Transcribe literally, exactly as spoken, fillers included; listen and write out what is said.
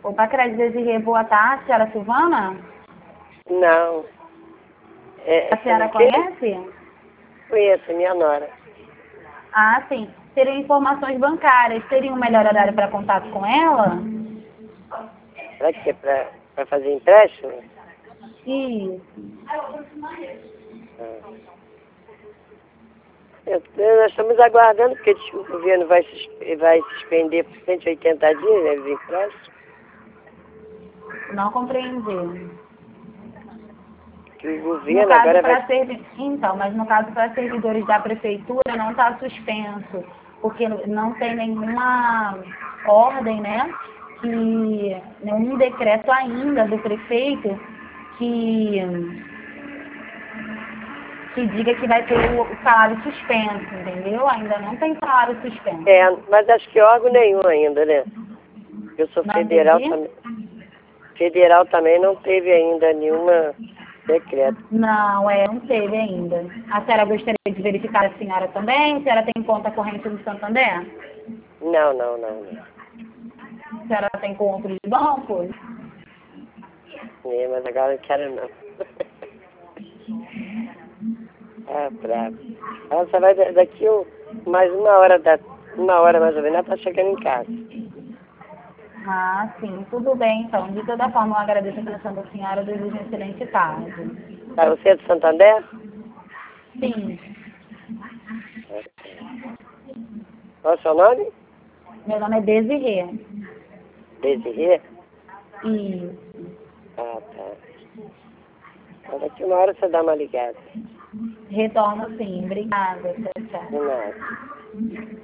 Opa, Crédito Desirê, boa tarde, senhora Silvana? Não. É, A senhora que? conhece? Conheço, minha nora. Ah, sim. Seriam informações bancárias. Teria um melhor horário para contato com ela? Para quê? Para para fazer empréstimo? Isso. Ah. Eu- nós estamos aguardando, porque diz que o governo vai, sus- vai suspender por cento e oitenta dias, né, os empréstimos. Não compreendi. Que o No governo caso, agora vai... para servi... Então, mas no caso para servidores da prefeitura não está suspenso, porque não tem nenhuma ordem, né? Que nenhum decreto ainda do prefeito que, que diga que vai ter o, o salário suspenso, entendeu? Ainda não tem salário suspenso. É, mas acho que órgão nenhum ainda, né? Eu sou Não federal entendi? também. Federal também não teve ainda nenhuma decreto. Não, é, não teve ainda. A senhora gostaria de verificar a senhora também? A senhora tem conta corrente no Santander? Não, não, não, não. A senhora tem conta de banco? É, mas agora não quero não. Ah, bravo. Ela só vai da- daqui um, mais uma hora, da, uma hora mais ou menos, ela tá chegando em casa. Ah, sim, tudo bem, então. De toda forma, eu agradeço a atenção da senhora, desejo uma excelente tarde. Tá, você é de Santander? Sim, Qual é o seu nome? meu nome é Desirê. Desirê? E Ah, tá. Então daqui uma hora você dá uma ligada. retorno sim. Obrigada. Tchau, De tchau. nada.